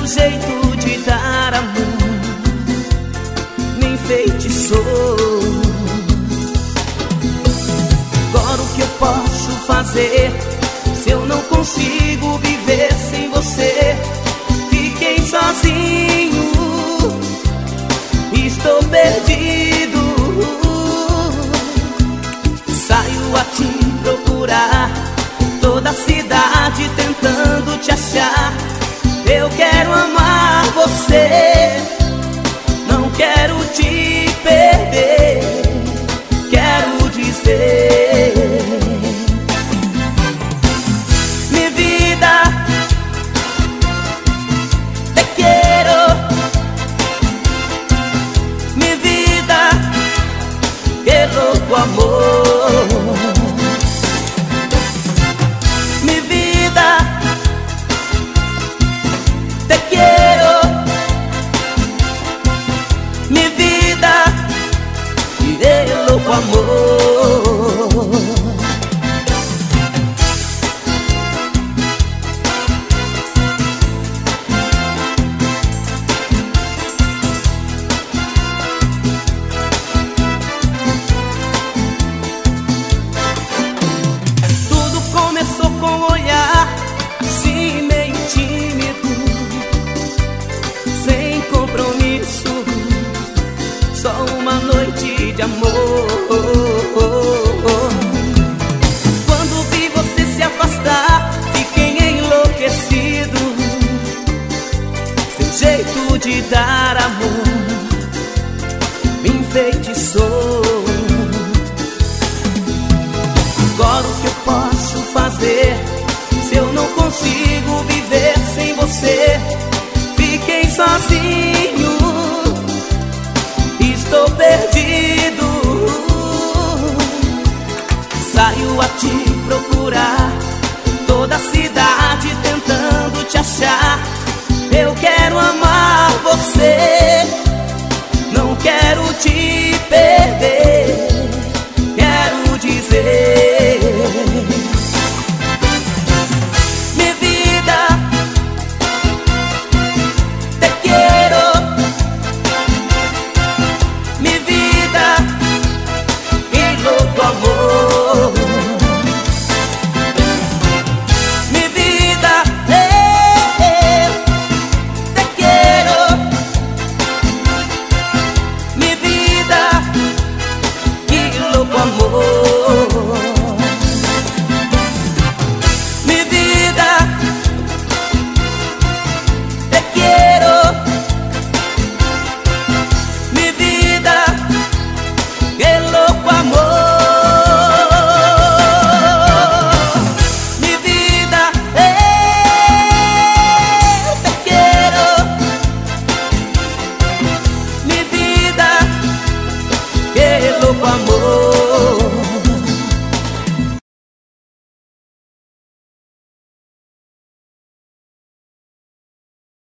Seu jeito de dar amor me enfeitiçou. Agora o que eu posso fazer se eu não consigo viver sem você? Fiquei sozinho, estou perdido. Saio a te procurar, toda a cidade tentando te achar. Eu quero amar você, não quero te perder. Quero dizer: mi vida, te quiero. Mi vida, qué loco amor. Mi vida, te quiero. Mi vida, qué loco amor. Tudo começou com um olhar assim meio tímido, sem compromisso, só uma noite de amor. Quando vi você se afastar, fiquei enlouquecido. Seu jeito de dar amor me enfeitiçou. Agora o que eu posso fazer se eu não consigo viver sem você? Fiquei sozinho, estou perdido. Saio a te procurar, toda a cidade tentando te achar. Eu quero amar você, não quero te perder.